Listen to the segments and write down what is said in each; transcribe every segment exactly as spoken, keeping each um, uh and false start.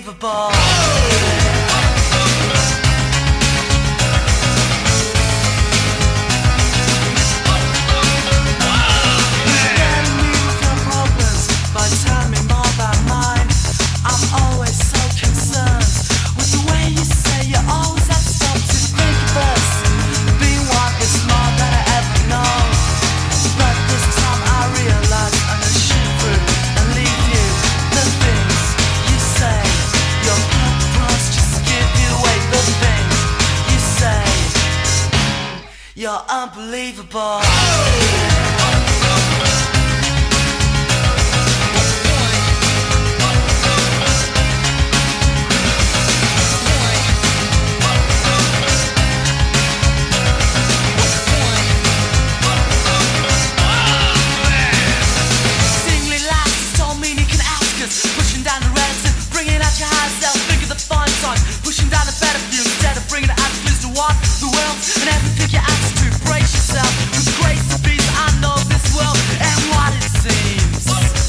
unbelievable. You're unbelievable. Singly lads don't mean you can ask us. Pushing down the reds and bringing out your high self. Think of the fine time. Pushing down the better view instead of bringing it out to what the world and everything you ask to brace yourself with grace and peace. I know this world and what it seems.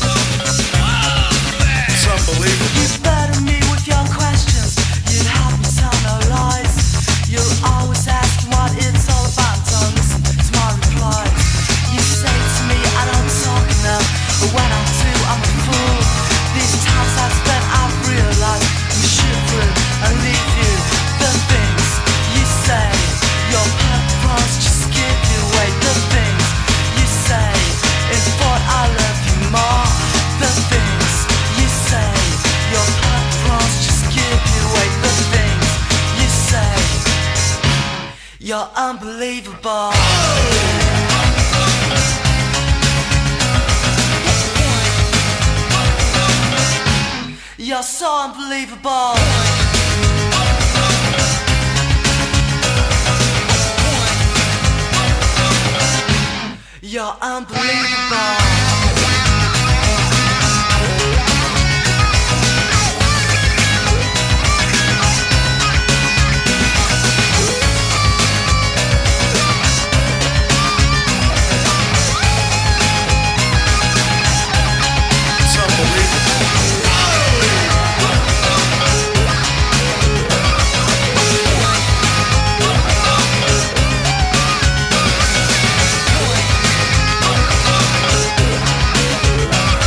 It's unbelievable. You burden me with your questions. You'd help me tell no lies. You'll always ask what it's all about. Don't listen to my replies. You say to me I don't talk enough, but when I do I'm a fool. These times I've spent I've realized we shoot through and leave you the things you say. Your purpose just give you away the things you say. In thought I love you more. The things you say. Your purpose just give you away the things you say. You're unbelievable. You're so unbelievable. You're unbelievable.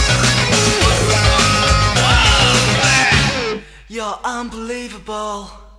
You're unbelievable.